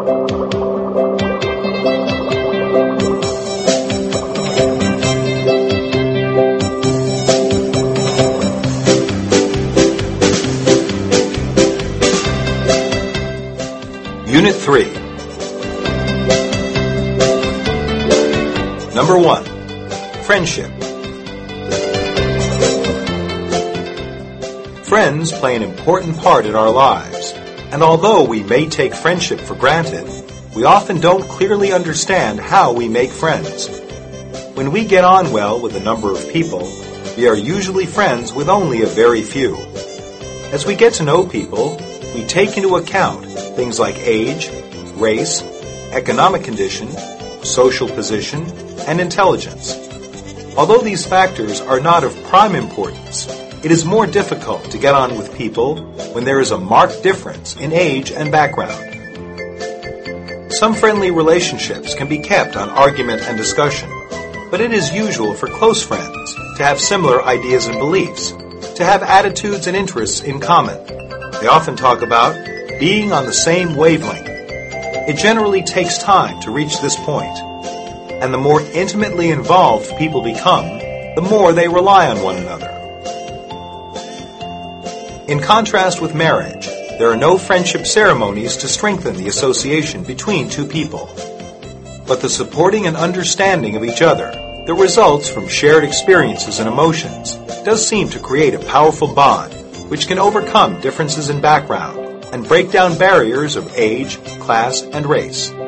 Unit 3. Number 1. Friendship. Friends play an important part in our lives, and although we may take friendship for granted, we often don't clearly understand how we make friends. When we get on well with a number of people, we are usually friends with only a very few. As we get to know people, we take into account things like age, race, economic condition, social position, and intelligence. Although these factors are not of prime importance, it is more difficult to get on with people when there is a marked difference in age and background. Some friendly relationships can be kept on argument and discussion, but it is usual for close friends to have similar ideas and beliefs, to have attitudes and interests in common. They often talk about being on the same wavelength. It generally takes time to reach this point, and the more intimately involved people become, the more they rely on one another. In contrast with marriage, there are no friendship ceremonies to strengthen the association between two people. But the supporting and understanding of each other that results from shared experiences and emotions does seem to create a powerful bond which can overcome differences in background and break down barriers of age, class, and race.